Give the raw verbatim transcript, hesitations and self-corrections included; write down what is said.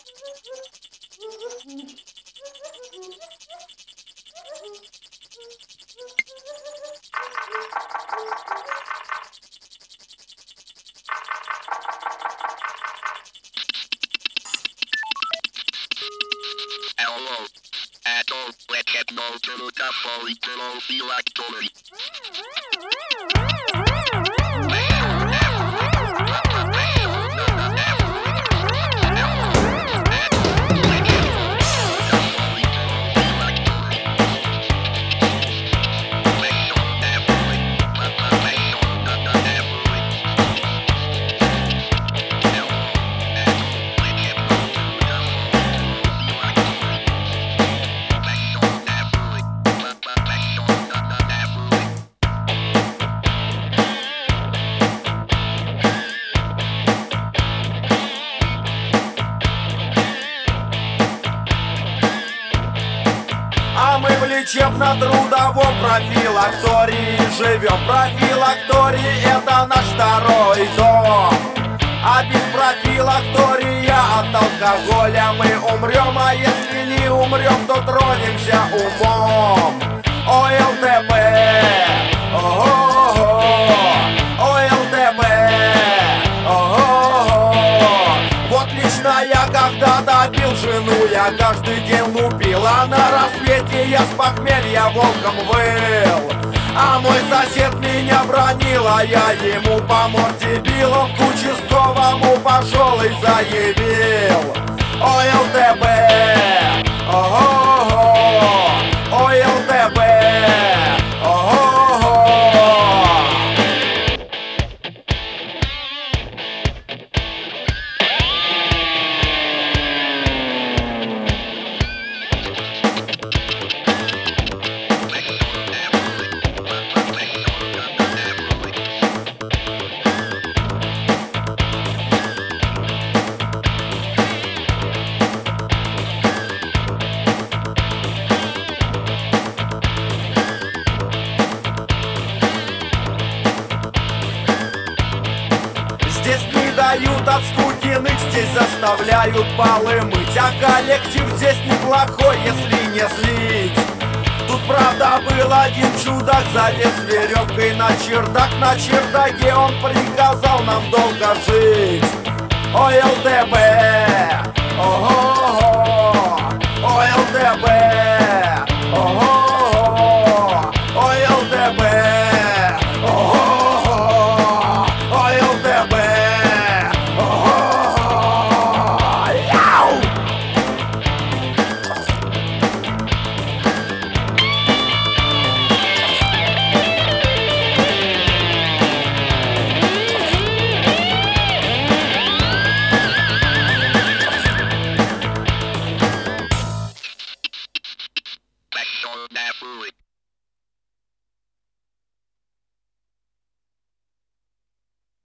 Hello. Adult, let's get no to the cafe, to no phylactery. А мы в лечебно-трудовом профилактории живем. Профилакторий — это наш второй дом. А без профилактория от алкоголя мы умрем. А если не умрем, то тронемся умом. ОЛТП, ого-го, ОЛТП, ого-го. Вот лично я когда-то бил жену, я каждый день лупил, а на рассвете я с похмелья волком выл. А мой сосед меня бронил, а я ему по морде бил. Он к участковому пошел и заявил: ОЛТП, ого-го, ОЛТП, ого-го. Здесь не дают от скуки ныть, здесь заставляют полы мыть. А коллектив здесь неплохой, если не злить. Тут правда был один чудак, залез веревкой на чердак. На чердаке он приказал нам долго жить. ОЛТП, ого-го, ОЛТП, ого-го, ОЛТП, ого-го, ОЛТП, ого-го. Яу! Back on that food.